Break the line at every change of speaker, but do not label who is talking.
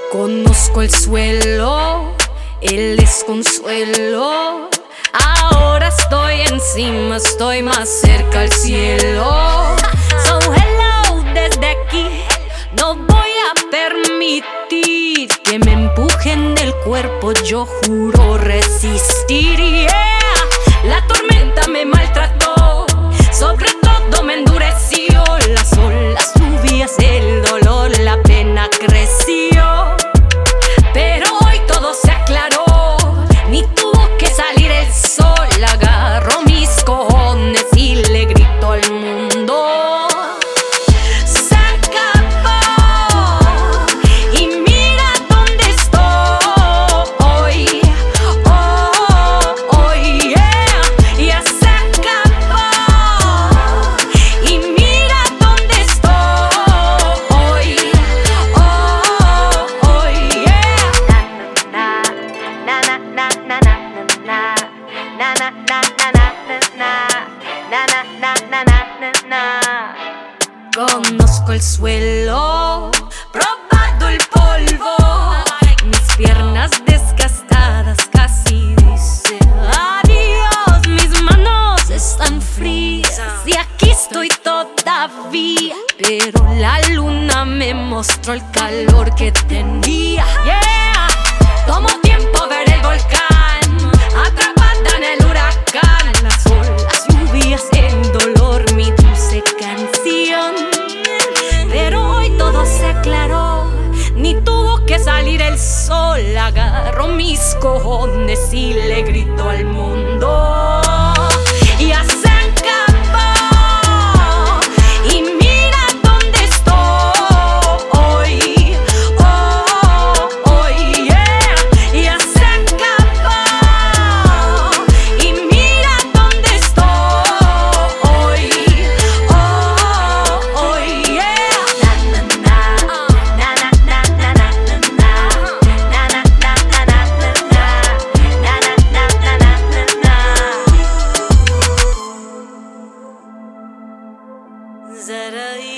Conozco el suelo, el desconsuelo. Ahora estoy encima, estoy más cerca al cielo. So hello, desde aquí no voy a permitir que me empujen del cuerpo, yo juro resistir. Yeah. La tormenta me maltrató, sobre todo me endureció. Las olas subidas, el dolor, la pena creció. Pero hoy todo se aclaró, ni tuvo que salir el sol. Agarro mis cojones y le grito al mundo: se acabó, y mira dónde estoy. Oh, yeah. Ya se acabó, y mira dónde estoy. Oh, yeah. Na na na na na na na na na na na na na. Conozco el suelo, probado el polvo. Mis piernas desgastadas casi dicen adiós. Mis manos están frías y aquí estoy todavía, pero la luna me mostró el calor que tenía. Yeah. Tomó tiempo ver el volcán, atrapada en el huracán. Las olas, lluvias, el dolor, mi dulce canción. Pero hoy todo se aclaró, ni tuvo que salir el sol. Agarro mis cojones y le grito al mundo: ya se acabó, y mira dónde estoy. Oh, yeah. Ya se acabó, y mira dónde estoy. Oh, yeah. Na na na na na na na na na na na na na.